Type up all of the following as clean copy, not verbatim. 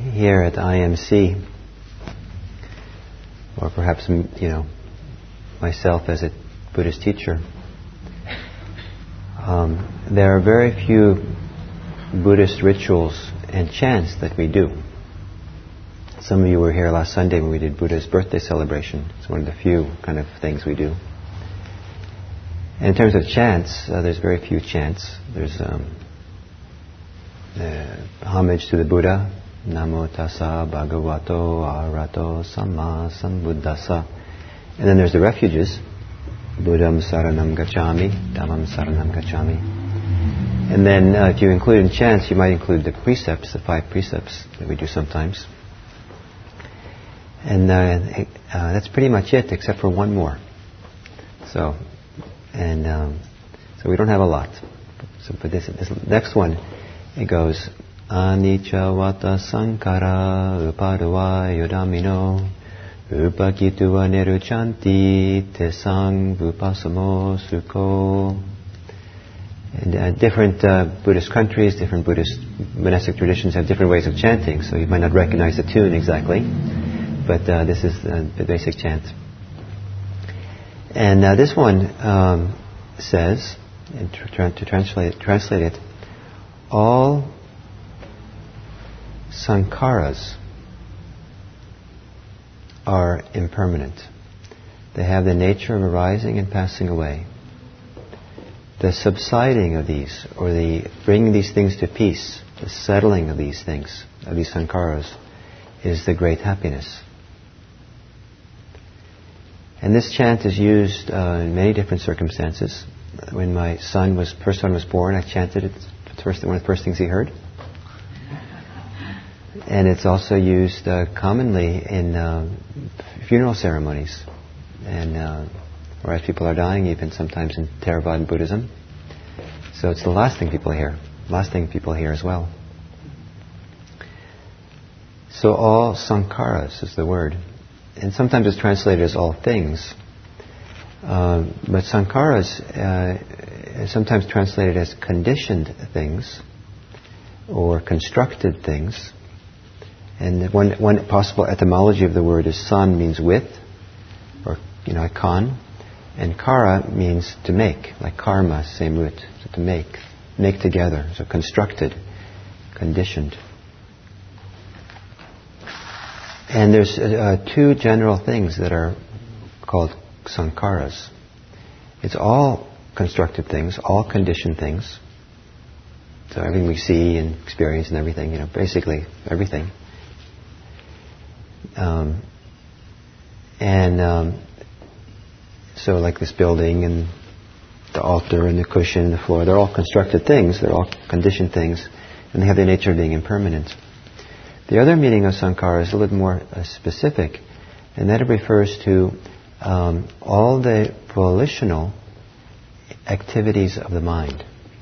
here at IMC, or perhaps, myself as a Buddhist teacher, there are very few Buddhist rituals and chants that we do. Some of you were here last Sunday when we did Buddha's birthday celebration. It's one of the few kind of things we do. And in terms of chants, there's very few chants. There's homage to the Buddha, Namo Tassa Bhagavato Arahato Samma Sambuddhassa. And then there's the refuges, Buddham Saranam Gacchami, Dhammam Saranam Gacchami. And then if you include in chants, you might include the precepts, the 5 precepts that we do sometimes. And that's pretty much it, except for one more. So we don't have a lot. So for this next one, it goes Anicca Vata Sankara Upadava Yodamino Upakituva Neruchanti Tesang Vupasamo Sukho. And different Buddhist countries, different Buddhist monastic traditions have different ways of chanting, so you might not recognize the tune exactly, but this is the basic chant. And this one says, and to translate it, all sankharas are impermanent. They have the nature of arising and passing away. The subsiding of these, or the bringing these things to peace, the settling of these things, of these sankharas, is the great happiness. And this chant is used in many different circumstances. When my first son was born, I chanted it. It's one of the first things he heard. And it's also used commonly in funeral ceremonies, and or as people are dying, even sometimes in Theravada Buddhism. So it's the last thing people hear. Last thing people hear as well. So all sankharas is the word. And sometimes it's translated as all things. But sankharas is sometimes translated as conditioned things or constructed things. And one possible etymology of the word is san means with, or kan. And kara means to make, like karma, same root. So to make together. So constructed, conditioned. And there's 2 general things that are called sankharas. It's all constructed things, all conditioned things. So everything we see and experience and everything, basically everything. So like this building and the altar and the cushion and the floor, they're all constructed things, they're all conditioned things, and they have the nature of being impermanent. The other meaning of sankhara is a little more specific, and that it refers to all the volitional activities of the mind.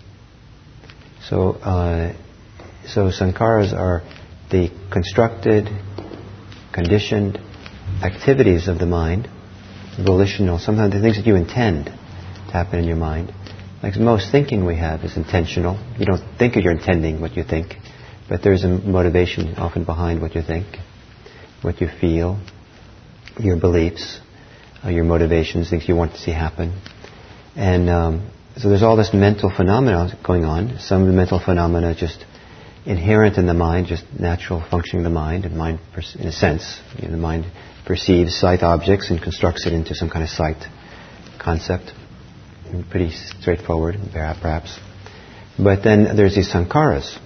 So sankharas are the constructed, conditioned activities of the mind, volitional, sometimes the things that you intend to happen in your mind. Like most thinking we have is intentional. You don't think you're intending what you think, but there's a motivation often behind what you think, what you feel, your beliefs, your motivations, things you want to see happen. And so there's all this mental phenomena going on. Some of the mental phenomena are just inherent in the mind, just natural functioning of the mind. And mind, in a sense, the mind perceives sight objects and constructs it into some kind of sight concept. Pretty straightforward, perhaps. But then there's these sankharas,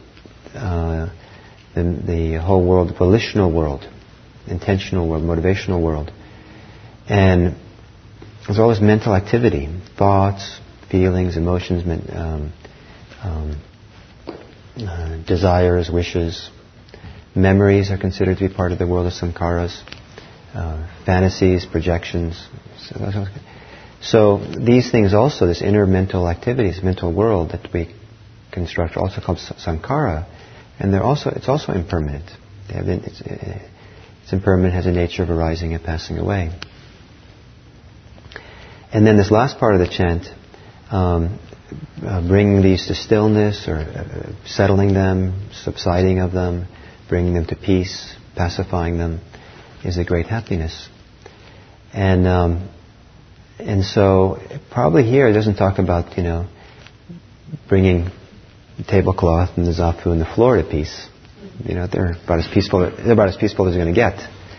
the whole world, volitional world, intentional world, motivational world. And there's all this mental activity, thoughts, feelings, emotions, desires, wishes. Memories are considered to be part of the world of sankharas. Fantasies, projections. So these things also, this inner mental activities, mental world that we construct, are also called sankhara, and it's also impermanent. It's impermanent, has a nature of arising and passing away. And then this last part of the chant, bringing these to stillness, or settling them, subsiding of them, bringing them to peace, pacifying them, is a great happiness. And so probably here it doesn't talk about, bringing the tablecloth and the zafu and the floor to peace. They're about as peaceful as they're going to get.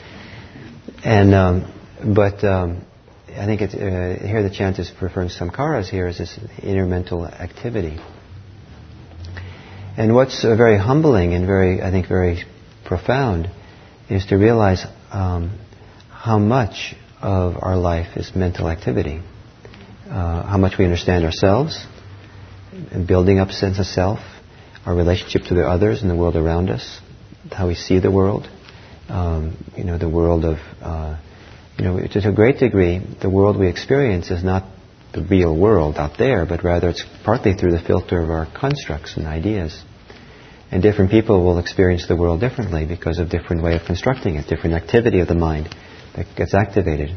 But I think here the chant is referring to samskaras here as this inner mental activity. And what's very humbling and very profound is to realize how much of our life is mental activity. How much we understand ourselves, and building up sense of self, our relationship to the others and the world around us, how we see the world. The world of, to a great degree, the world we experience is not the real world out there, but rather it's partly through the filter of our constructs and ideas. And different people will experience the world differently because of different way of constructing it, different activity of the mind that gets activated.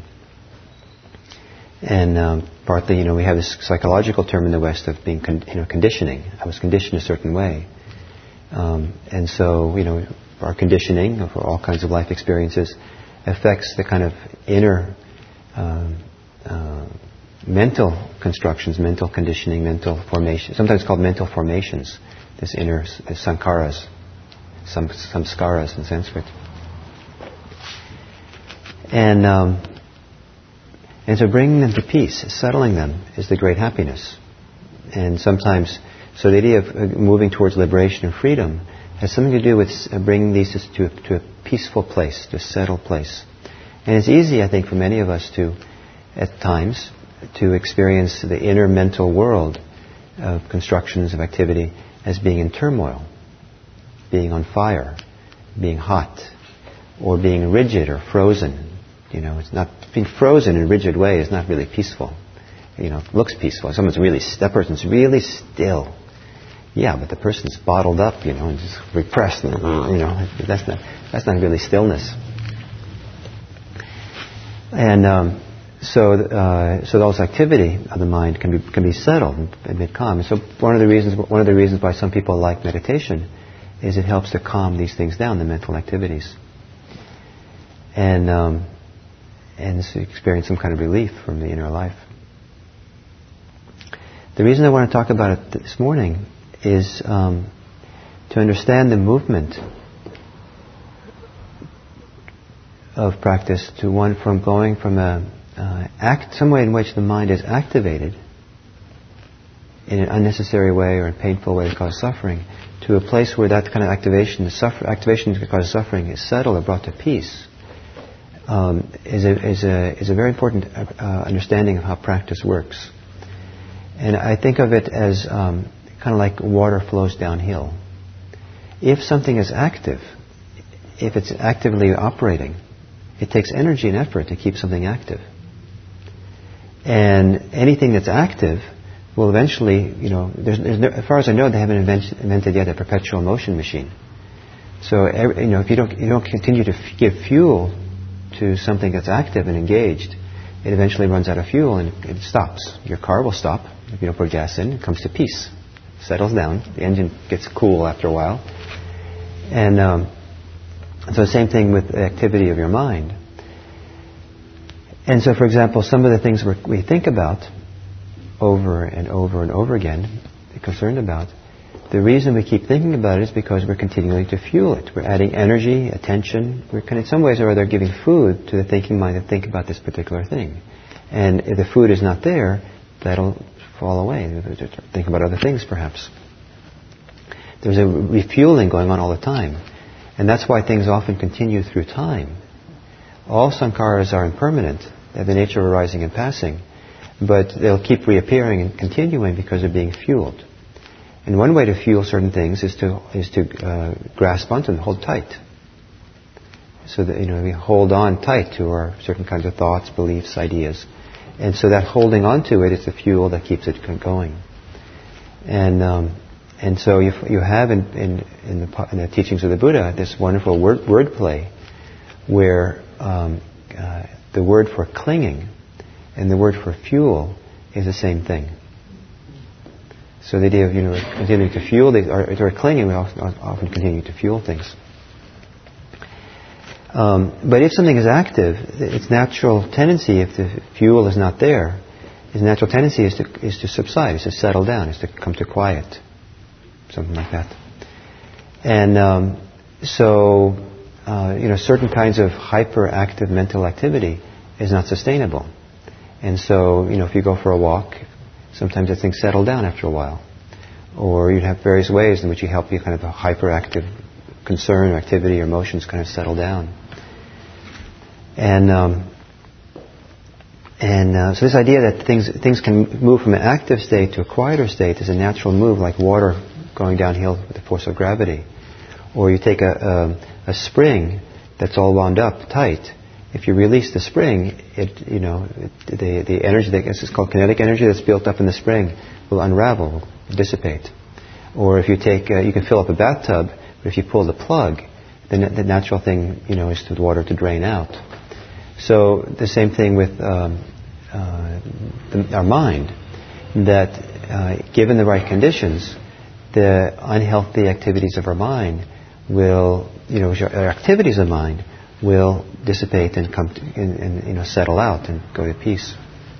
And partly, we have this psychological term in the West of being, conditioning. I was conditioned a certain way. And so, our conditioning of all kinds of life experiences affects the kind of inner mental constructions, mental conditioning, mental formation, sometimes called mental formations, this inner sankaras, samskaras in Sanskrit. And so bringing them to peace, settling them, is the great happiness. And sometimes, so the idea of moving towards liberation and freedom has something to do with bringing these to a peaceful place, to a settled place. And it's easy, I think, for many of us at times, to experience the inner mental world of constructions of activity as being in turmoil, being on fire, being hot, or being rigid or frozen. It's not being frozen in a rigid way is not really peaceful. It looks peaceful. That person's really still. Yeah, but the person's bottled up, and just repressed. That's not really stillness. And so those activity of the mind can be settled and made calm. And so one of the reasons why some people like meditation is it helps to calm these things down, the mental activities, and so experience some kind of relief from the inner life. The reason I want to talk about it this morning is to understand the movement of practice to one from going from some way in which the mind is activated in an unnecessary way or a painful way to cause suffering, to a place where that kind of activation that causes suffering is settled or brought to peace. Is a very important understanding of how practice works. And I think of it as kind of like water flows downhill. If something is active, if it's actively operating, it takes energy and effort to keep something active. And anything that's active will eventually, as far as I know, they haven't invented yet a perpetual motion machine. So, if you don't continue to give fuel to something that's active and engaged, it eventually runs out of fuel and it stops. Your car will stop if you don't put gas in. It comes to peace, settles down. The engine gets cool after a while. And so the same thing with the activity of your mind. And so, for example, some of the things we think about over and over and over again, concerned about, the reason we keep thinking about it is because we're continuing to fuel it. We're adding energy, attention. We're in some ways or other giving food to the thinking mind to think about this particular thing. And if the food is not there, that'll fall away. Think about other things, perhaps. There's a refueling going on all the time. And that's why things often continue through time. All sankharas are impermanent. They have the nature of arising and passing. But they'll keep reappearing and continuing because they're being fueled. And one way to fuel certain things is to grasp onto them, hold tight. So that we hold on tight to our certain kinds of thoughts, beliefs, ideas, and so that holding on to it is the fuel that keeps it going. And so you have in the teachings of the Buddha this wonderful wordplay where the word for clinging and the word for fuel is the same thing. So the idea of continuing to fuel or clinging, we often continue to fuel things. But if something is active, its natural tendency, if the fuel is not there, its natural tendency is to subside, is to settle down, is to come to quiet, something like that. And certain kinds of hyperactive mental activity is not sustainable. And so, if you go for a walk, sometimes the things settle down after a while. Or you'd have various ways in which you help you kind of a hyperactive concern or activity or emotions kind of settle down. So this idea that things can move from an active state to a quieter state is a natural move, like water going downhill with the force of gravity. Or you take a spring that's all wound up tight. If you release the spring, the energy, it's called kinetic energy that's built up in the spring, will unravel, will dissipate. Or if you you can fill up a bathtub, but if you pull the plug, then the natural thing, is for the water to drain out. So the same thing with our mind, that given the right conditions, the unhealthy activities of our mind will, our activities of mind will dissipate and come and settle out and go to peace.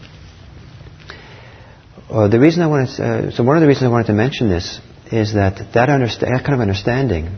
One of the reasons I wanted to mention this is that kind of understanding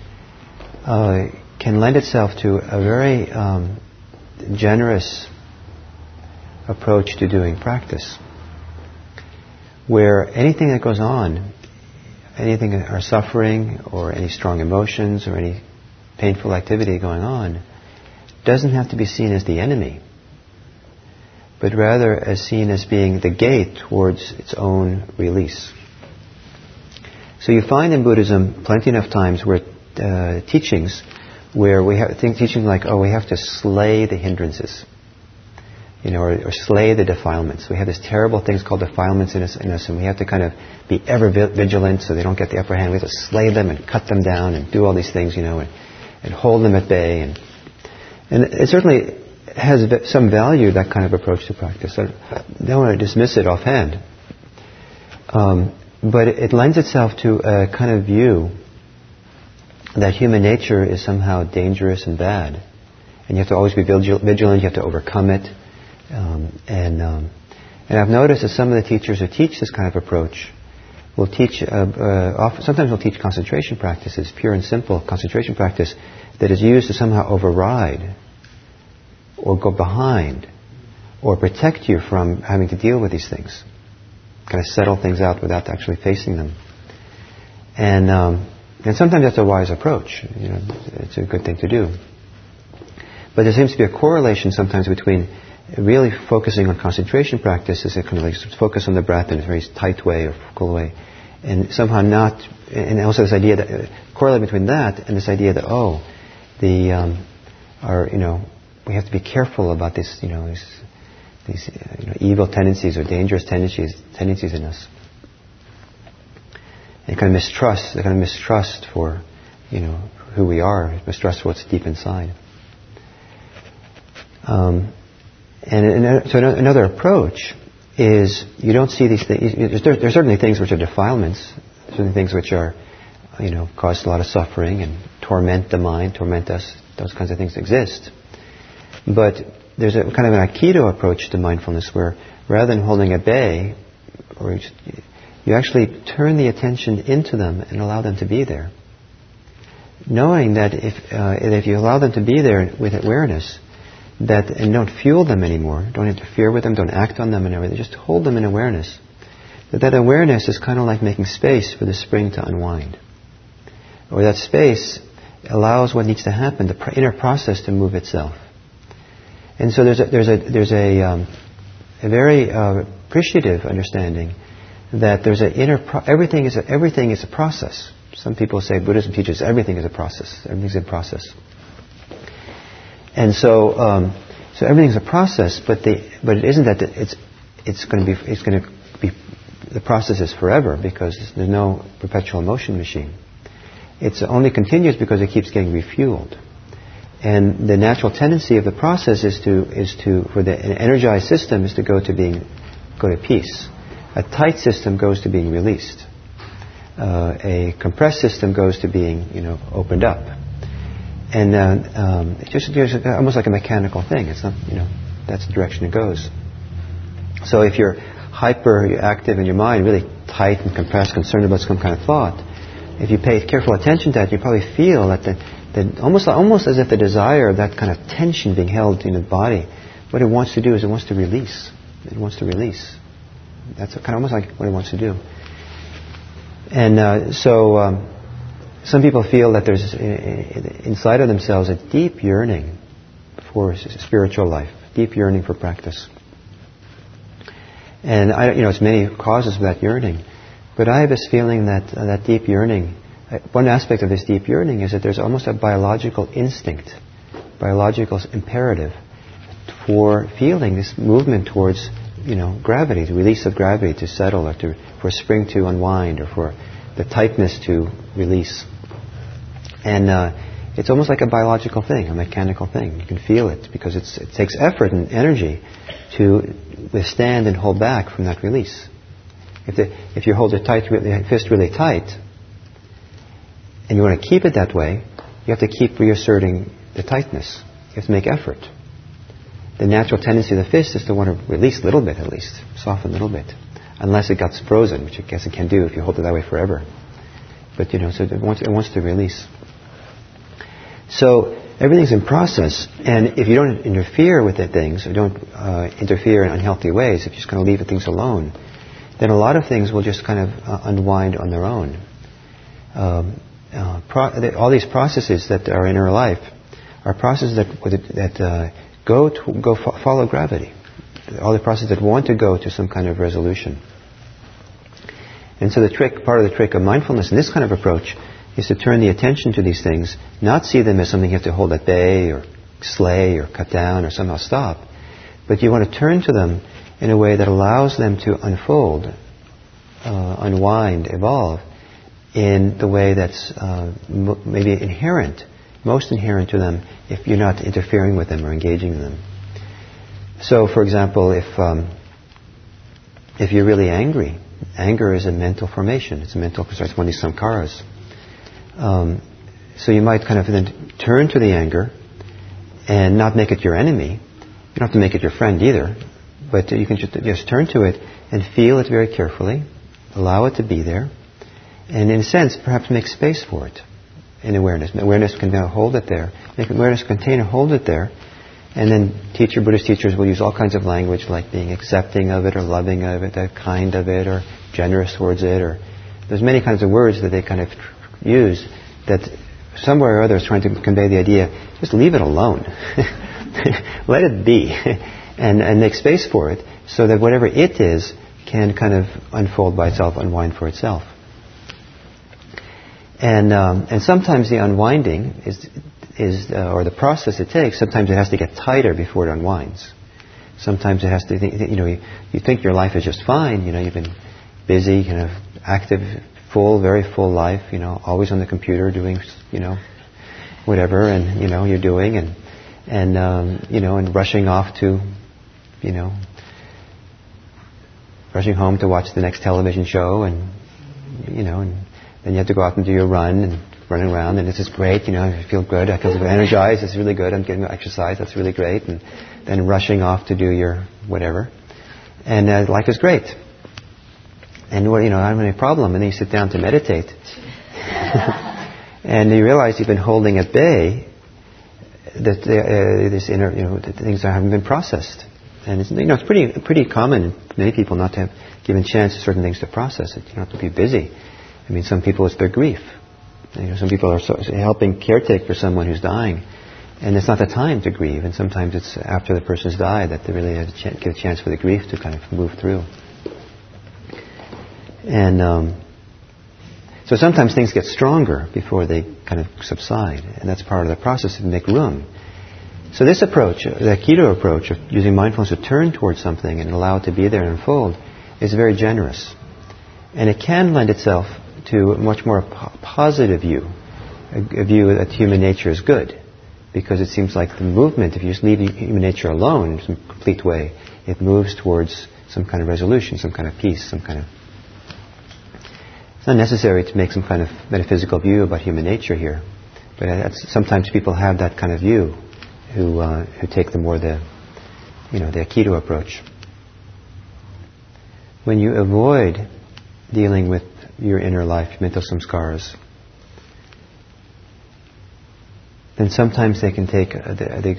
can lend itself to a very generous approach to doing practice, where anything that goes on, anything, our suffering or any strong emotions or any painful activity going on, doesn't have to be seen as the enemy, but rather as seen as being the gate towards its own release. So you find in Buddhism plenty enough times where teachings where we have teaching like, we have to slay the hindrances, or slay the defilements. We have these terrible things called defilements in us, and we have to kind of be ever vigilant so they don't get the upper hand. We have to slay them and cut them down and do all these things, and hold them at bay. And it certainly has some value, that kind of approach to practice. I don't want to dismiss it offhand. But it lends itself to a kind of view that human nature is somehow dangerous and bad. And you have to always be vigilant, you have to overcome it. And I've noticed that some of the teachers who teach this kind of approach will teach, sometimes will teach concentration practices, pure and simple concentration practice, that is used to somehow override or go behind or protect you from having to deal with these things. Kind of settle things out without actually facing them. And sometimes that's a wise approach. It's a good thing to do. But there seems to be a correlation sometimes between really focusing on concentration practices, kind of like focus on the breath in a very tight way or cool way, and somehow not, and also this idea that correlate between that and this idea that we have to be careful about this, these evil tendencies or dangerous tendencies in us. And kind of mistrust for, who we are, mistrust for what's deep inside. So another approach is you don't see these things. There are certainly things which are defilements, certainly things which are, cause a lot of suffering and torment the mind, torment us. Those kinds of things exist. But there's a kind of an Aikido approach to mindfulness where rather than holding at bay, or you actually turn the attention into them and allow them to be there. Knowing that if you allow them to be there with awareness, and don't fuel them anymore, don't interfere with them, don't act on them and everything, just hold them in awareness. That awareness is kind of like making space for the spring to unwind. Or that space allows what needs to happen, the inner process to move itself. And so there's a very appreciative understanding that there's an everything is a process. Some people say Buddhism teaches everything is a process. Everything's in process. And so everything's a process, but it isn't that it's going to be the process is forever, because there's no perpetual motion machine. It's only continuous because it keeps getting refueled. And the natural tendency of the process is for an energized system is to go to peace. A tight system goes to being released. A compressed system goes to being, opened up. And it's just almost like a mechanical thing. It's not, that's the direction it goes. So if you're hyperactive in your mind, really tight and compressed, concerned about some kind of thought, if you pay careful attention to that, you probably feel that almost as if the desire of that kind of tension being held in the body, what it wants to do is it wants to release. It wants to release. That's kind of almost like what it wants to do. And so some people feel that there's inside of themselves a deep yearning for spiritual life, deep yearning for practice. And it's many causes of that yearning. But I have this feeling that that deep yearning, one aspect of this deep yearning is that there's almost a biological instinct, biological imperative for feeling this movement towards, gravity, the release of gravity to settle, or for spring to unwind, or for the tightness to release. And it's almost like a biological thing, a mechanical thing. You can feel it because it takes effort and energy to withstand and hold back from that release. If you hold the fist really tight, and you want to keep it that way, you have to keep reasserting the tightness. You have to make effort. The natural tendency of the fist is to want to release a little bit at least, soften a little bit, unless it gets frozen, which I guess it can do if you hold it that way forever. But so it wants to release. So everything's in process, and if you don't interfere with the things, or don't interfere in unhealthy ways, if you just kind of leave the things alone, then a lot of things will just kind of unwind on their own. All these processes that are in our life are processes that follow gravity. All the processes that want to go to some kind of resolution. And so part of the trick of mindfulness in this kind of approach is to turn the attention to these things, not see them as something you have to hold at bay or slay or cut down or somehow stop, but you want to turn to them in a way that allows them to unfold, unwind, evolve in the way that's maybe most inherent to them if you're not interfering with them or engaging in them. So, for example, if you're really angry, anger is a mental formation. It's one of these sankharas. So you might kind of then turn to the anger and not make it your enemy. You don't have to make it your friend either, but you can just turn to it and feel it very carefully, allow it to be there, and in a sense, perhaps make space for it in awareness. Awareness can now hold it there. Make awareness container, hold it there, and then Buddhist teachers will use all kinds of language like being accepting of it or loving of it, kind of it, or generous towards it, or there's many kinds of words that they kind of use that somewhere or other is trying to convey the idea, just leave it alone. Let it be. and make space for it so that whatever it is can kind of unfold by itself, unwind for itself. And sometimes the unwinding is or the process it takes, sometimes it has to get tighter before it unwinds. Sometimes it has to, you think your life is just fine, you've been busy, kind of active, very full life, always on the computer doing, whatever, and, you're doing, and rushing off to, rushing home to watch the next television show, and then you have to go out and do your run, and running around, and this is great, I feel good, I feel energized, it's really good, I'm getting exercise, that's really great, and then rushing off to do your whatever, and life is great. And I don't have any problem. And then you sit down to meditate, and you realize you've been holding at bay that this inner, that things that haven't been processed. And it's pretty common for many people not to have given chance to certain things to process it. You don't have to be busy. I mean, some people it's their grief. Some people are helping caretake for someone who's dying, and it's not the time to grieve. And sometimes it's after the person's died that they really have to give a chance for the grief to kind of move through. And so sometimes things get stronger before they kind of subside, and that's part of the process to make room. So this approach, the Aikido approach of using mindfulness to turn towards something and allow it to be there and unfold, is very generous. And it can lend itself to a much more positive view, a view that human nature is good. Because it seems like the movement, if you just leave human nature alone in some complete way, it moves towards some kind of resolution, some kind of peace, some kind of... It's not necessary to make some kind of metaphysical view about human nature here. But sometimes people have that kind of view, who take the Aikido approach. When you avoid dealing with your inner life, mental samskaras, then sometimes they can take, the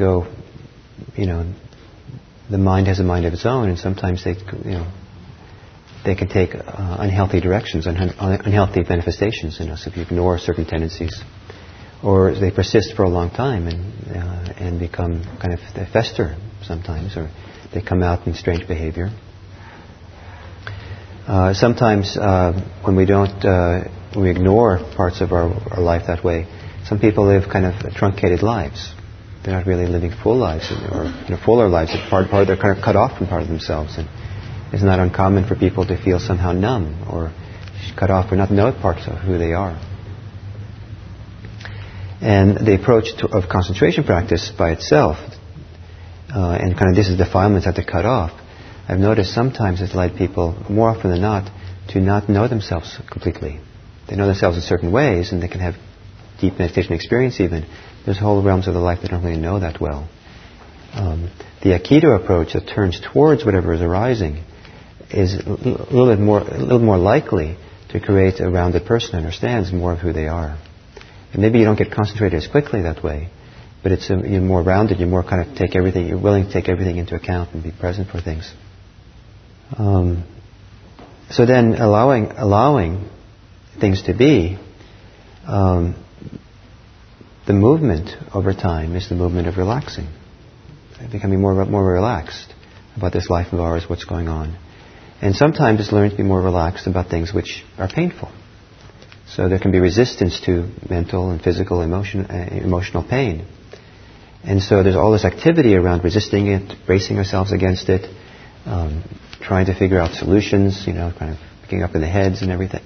mind has a mind of its own, and sometimes they can take unhealthy directions, unhealthy manifestations. So if you ignore certain tendencies, or they persist for a long time and become kind of, they fester sometimes, or they come out in strange behavior. Sometimes when we ignore parts of our life that way, some people live kind of truncated lives. They're not really living full lives, or fuller lives. They're kind of cut off from part of themselves. And it's not uncommon for people to feel somehow numb or cut off or not know parts of who they are. And the approach of concentration practice by itself, and kind of this is defilements have to cut off, I've noticed sometimes it's led people, more often than not, to not know themselves completely. They know themselves in certain ways, and they can have deep meditation experience even. There's whole realms of the life they don't really know that well. The Aikido approach that turns towards whatever is arising is a little more likely to create a rounded person who understands more of who they are. And maybe you don't get concentrated as quickly that way, but you're more rounded. You're more kind of you're willing to take everything into account and be present for things. So then allowing things to be, the movement over time is the movement of relaxing, becoming more relaxed about this life of ours, what's going on. And sometimes it's learning to be more relaxed about things which are painful. So there can be resistance to mental and physical emotional pain. And so there's all this activity around resisting it, bracing ourselves against it, trying to figure out solutions, kind of picking up in the heads and everything.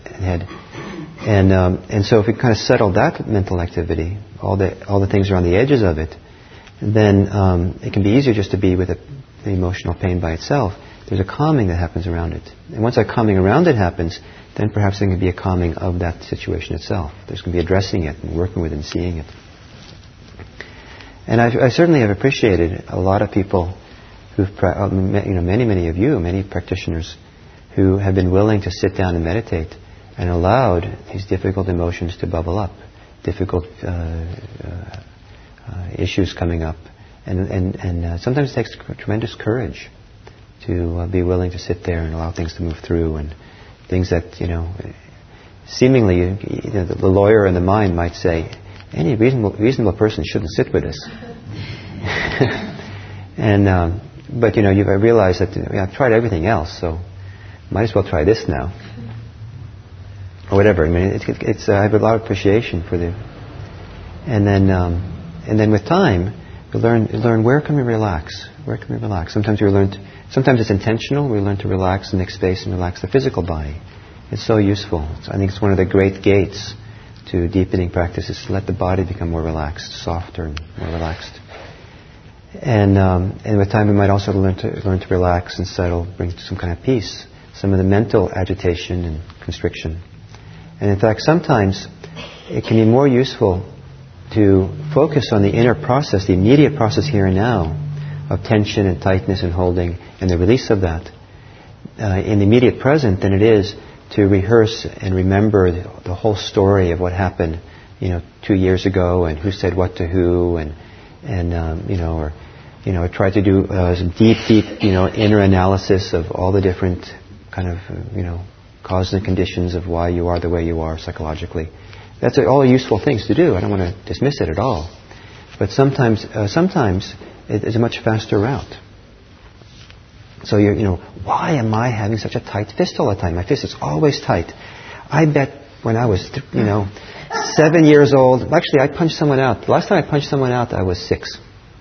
And so if we kind of settle that mental activity, all the things around the edges of it, then it can be easier just to be with the emotional pain by itself. There's a calming that happens around it. And once that calming around it happens, then perhaps there can be a calming of that situation itself. There's going to be addressing it and working with it and seeing it. And I certainly have appreciated a lot of people many practitioners who have been willing to sit down and meditate and allowed these difficult emotions to bubble up, difficult issues coming up. And sometimes it takes tremendous courage to be willing to sit there and allow things to move through, and things that, seemingly the lawyer in the mind might say, any reasonable person shouldn't sit with us. But you've realized that I've tried everything else, so might as well try this now, or whatever. I mean, I have a lot of appreciation for the, and then with time, you learn where can we relax. Where can we relax? Sometimes it's intentional. We learn to relax and make space and relax the physical body. It's so useful. I think it's one of the great gates to deepening practice, is to let the body become more relaxed, softer and more relaxed. And with time, we might also learn to relax and settle, bring some kind of peace, some of the mental agitation and constriction. And in fact, sometimes it can be more useful to focus on the inner process, the immediate process here and now, of tension and tightness and holding, and the release of that in the immediate present, than it is to rehearse and remember the whole story of what happened, 2 years ago, and who said what to who, or try to do some deep, inner analysis of all the different kind of, causes and conditions of why you are the way you are psychologically. That's all useful things to do. I don't want to dismiss it at all. But sometimes it's a much faster route. So why am I having such a tight fist all the time? My fist is always tight. I bet when I was, 7 years old, actually I punched someone out. The last time I punched someone out, I was 6.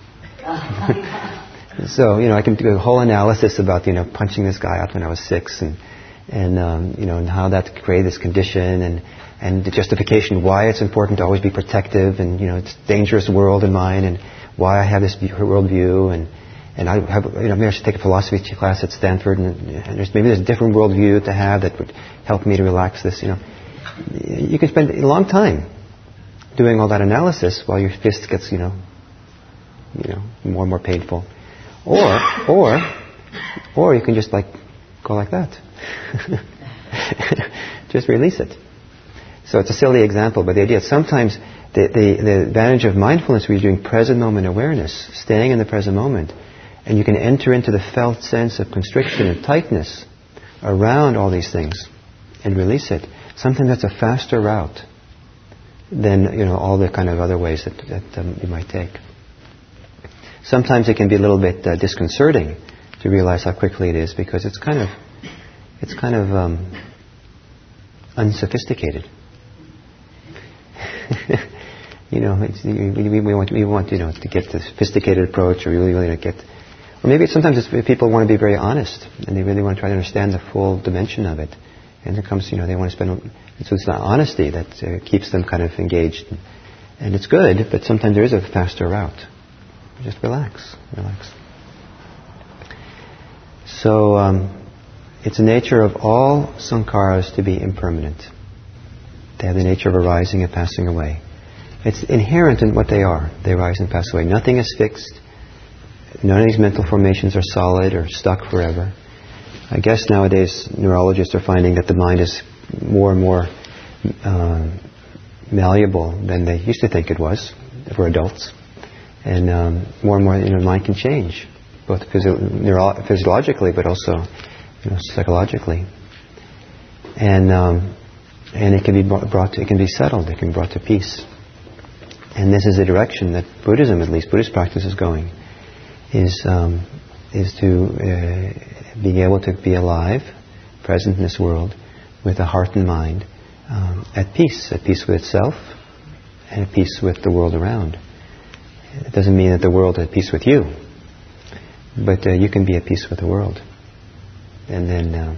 So, I can do a whole analysis about, punching this guy out when I was 6 and how that created this condition and the justification why it's important to always be protective, and, it's a dangerous world in mine, and why I have this worldview, and I have, maybe I should take a philosophy class at Stanford, and maybe there's a different worldview to have that would help me to relax this, You can spend a long time doing all that analysis while your fist gets, more and more painful. Or you can just go like that. Just release it. So it's a silly example, but the idea is sometimes the advantage of mindfulness where you're doing present moment awareness, staying in the present moment, and you can enter into the felt sense of constriction and tightness around all these things and release it. Sometimes that's a faster route than all the kind of other ways that you might take. Sometimes it can be a little bit disconcerting to realize how quickly it is, because it's kind of unsophisticated. We want to get the sophisticated approach, or really get. Or maybe sometimes people want to be very honest, and they really want to try to understand the full dimension of it. And there comes, they want to spend. So it's not honesty that keeps them kind of engaged, and it's good. But sometimes there is a faster route. Just relax. So it's the nature of all sankharas to be impermanent. They have the nature of arising and passing away. It's inherent in what they are. They arise and pass away. Nothing is fixed. None of these mental formations are solid or stuck forever. I guess nowadays neurologists are finding that the mind is more and more malleable than they used to think it was for adults. And more and more, the mind can change, both physiologically, but also, psychologically. And it can be it can be settled. It can be brought to peace. And this is the direction that Buddhism, at least Buddhist practice, is going. Is to being able to be alive, present in this world, with a heart and mind at peace with itself, and at peace with the world around. It doesn't mean that the world is at peace with you, but you can be at peace with the world. And then,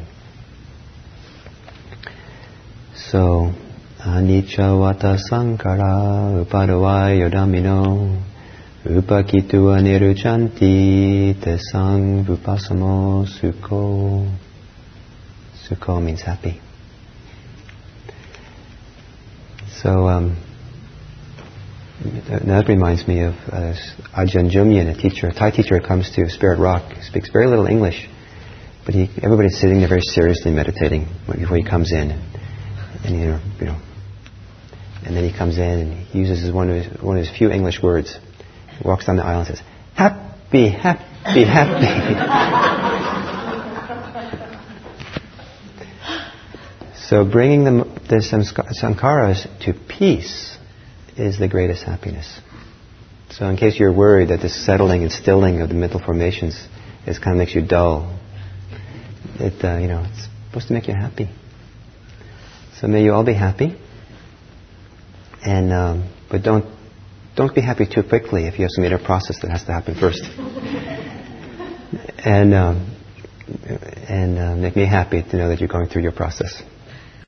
so, anicca vata sankhara upadavaya yodamino upakitu aniruchanti tesang vipasamo sukho. Sukho means happy. So, that reminds me of Ajahn Jumyin, a Thai teacher who comes to Spirit Rock. He speaks very little English, but everybody's sitting there very seriously meditating before he comes in, and and then he comes in and he uses one of his few English words. He walks down the aisle and says, "Happy, happy, happy." So bringing the sankharas to peace is the greatest happiness. So in case you're worried that this settling and stilling of the mental formations kind of makes you dull, it's supposed to make you happy. So may you all be happy, and but don't be happy too quickly if you have some inner process that has to happen first. And make me happy to know that you're going through your process.